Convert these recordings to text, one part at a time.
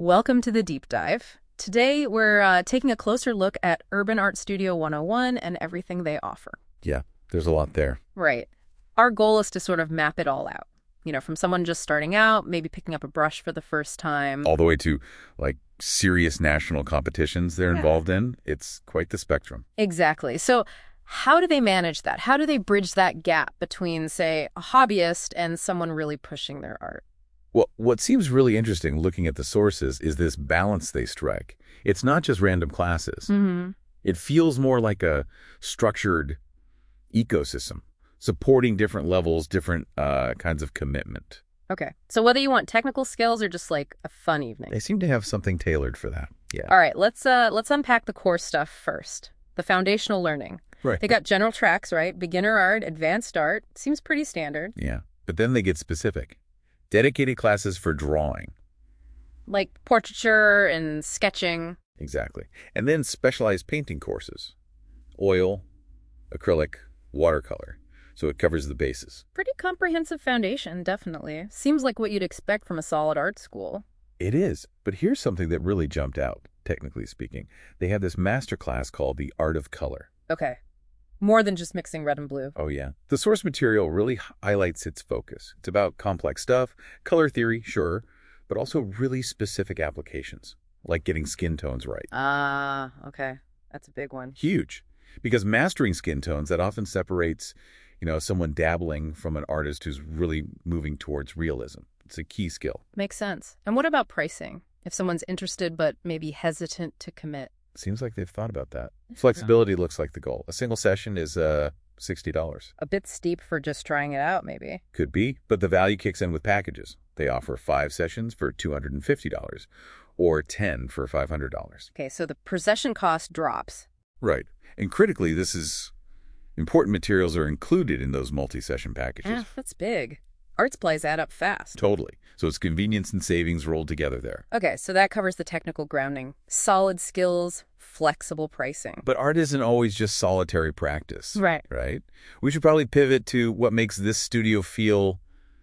Welcome to the deep dive. Today, we're taking a closer look at Urban Art Studio 101 and everything they offer. Yeah, there's a lot there. Right. Our goal is to sort of map it all out. You know, from someone just starting out, maybe picking up a brush for the first time. All the way to, like, serious national competitions they're involved in. It's quite the spectrum. Exactly. So how do they manage that? How do they bridge that gap between, say, a hobbyist and someone really pushing their art? Well, what seems really interesting looking at the sources is this balance they strike. It's not just random classes. Mm-hmm. It feels more like a structured ecosystem, supporting different levels, different kinds of commitment. Okay. So whether you want technical skills or just like a fun evening. They seem to have something tailored for that. Yeah. All right, let's unpack the core stuff first. The foundational learning. Right. They got general tracks, right? Beginner art, advanced art. Seems pretty standard. Yeah. But then they get specific. Dedicated classes for drawing. Like portraiture and sketching. Exactly. And then specialized painting courses. Oil, acrylic, watercolor. So it covers the bases. Pretty comprehensive foundation, definitely. Seems like what you'd expect from a solid art school. It is. But here's something that really jumped out, technically speaking. They have this master class called the Art of Color. Okay. More than just mixing red and blue. Oh, yeah. The source material really highlights its focus. It's about complex stuff, color theory, sure, but also really specific applications, like getting skin tones right. Ah, okay. That's a big one. Huge. Because mastering skin tones, that often separates, someone dabbling from an artist who's really moving towards realism. It's a key skill. Makes sense. And what about pricing? If someone's interested but maybe hesitant to commit? Seems like they've thought about that. Flexibility looks like the goal. A single session is $60. A bit steep for just trying it out, maybe. Could be, but the value kicks in with packages. They offer 5 sessions for $250 or 10 for $500. Okay, so the per session cost drops. Right. And critically, this is important materials are included in those multi-session packages. That's big. Art supplies add up fast. Totally. So it's convenience and savings rolled together there. Okay, so that covers the technical grounding. Solid skills, flexible pricing. But art isn't always just solitary practice. Right. Right? We should probably pivot to what makes this studio feel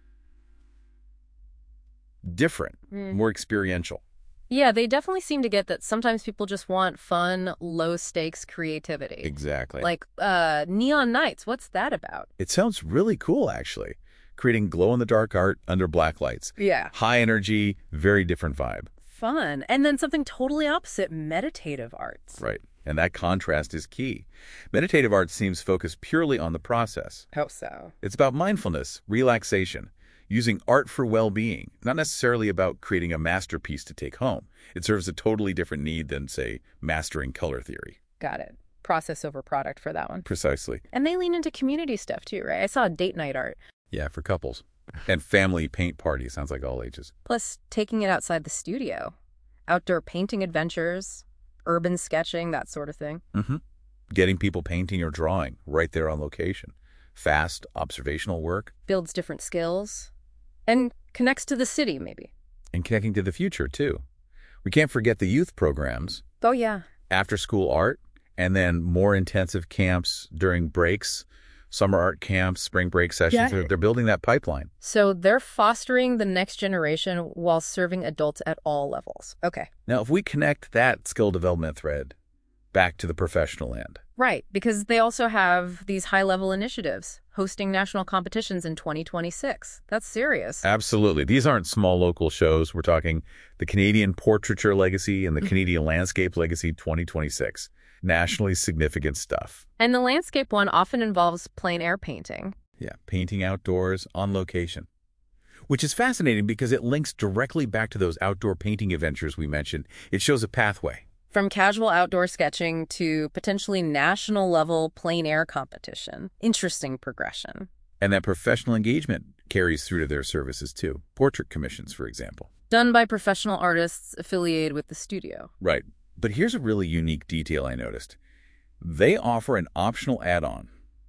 different, more experiential. Yeah, they definitely seem to get that sometimes people just want fun, low-stakes creativity. Exactly. Like Neon Nights, what's that about? It sounds really cool, actually. Creating glow-in-the-dark art under black lights. Yeah. High energy, very different vibe. Fun. And then something totally opposite, meditative arts. Right. And that contrast is key. Meditative art seems focused purely on the process. How so? It's about mindfulness, relaxation, using art for well-being, not necessarily about creating a masterpiece to take home. It serves a totally different need than, say, mastering color theory. Got it. Process over product for that one. Precisely. And they lean into community stuff too, right? I saw date night art. Yeah, for couples. And family paint party. Sounds like all ages. Plus, taking it outside the studio. Outdoor painting adventures, urban sketching, that sort of thing. Mm-hmm. Getting people painting or drawing right there on location. Fast, observational work. Builds different skills. And connects to the city, maybe. And connecting to the future, too. We can't forget the youth programs. Oh, yeah. After-school art, and then more intensive camps during breaks. Summer art camps, spring break sessions. Yeah. They're building that pipeline. So they're fostering the next generation while serving adults at all levels. Okay. Now, if we connect that skill development thread back to the professional end. Right, because they also have these high-level initiatives, hosting national competitions in 2026. That's serious. Absolutely. These aren't small local shows. We're talking the Canadian Portraiture Legacy and the Canadian Landscape Legacy 2026. Nationally significant stuff. And the landscape one often involves plein air painting. Yeah, painting outdoors on location. Which is fascinating because it links directly back to those outdoor painting adventures we mentioned. It shows a pathway. From casual outdoor sketching to potentially national-level plein air competition. Interesting progression. And that professional engagement carries through to their services too. Portrait commissions, for example. Done by professional artists affiliated with the studio. Right. But here's a really unique detail I noticed. They offer an optional add-on,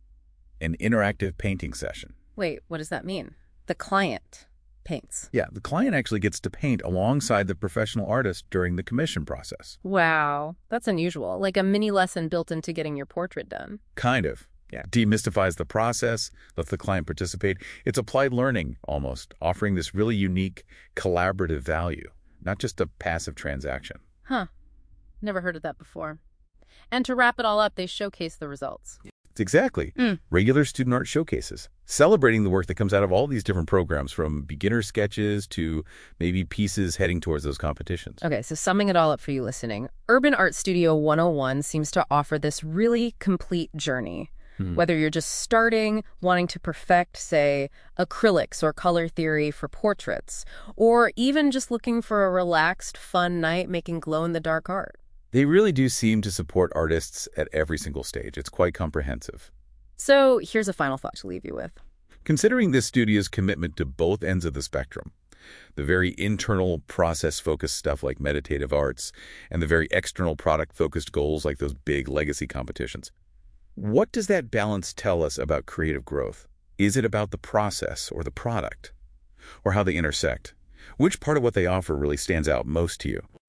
an interactive painting session. Wait, what does that mean? The client paints. Yeah, the client actually gets to paint alongside the professional artist during the commission process. Wow, that's unusual. Like a mini lesson built into getting your portrait done. Kind of. Yeah. Demystifies the process, lets the client participate. It's applied learning, almost, offering this really unique collaborative value. not just a passive transaction. Huh. Never heard of that before. And to wrap it all up, they showcase the results. Exactly. Regular student art showcases, celebrating the work that comes out of all these different programs, from beginner sketches to maybe pieces heading towards those competitions. Okay, so summing it all up for you listening, Urban Art Studio 101 seems to offer this really complete journey. Whether you're just starting, wanting to perfect, say, acrylics or color theory for portraits, or even just looking for a relaxed, fun night making glow-in-the-dark art. They really do seem to support artists at every single stage. It's quite comprehensive. So here's a final thought to leave you with. Considering this studio's commitment to both ends of the spectrum, the very internal process-focused stuff like meditative arts and the very external product-focused goals like those big legacy competitions, what does that balance tell us about creative growth? Is it about the process or the product? Or how they intersect? Which part of what they offer really stands out most to you?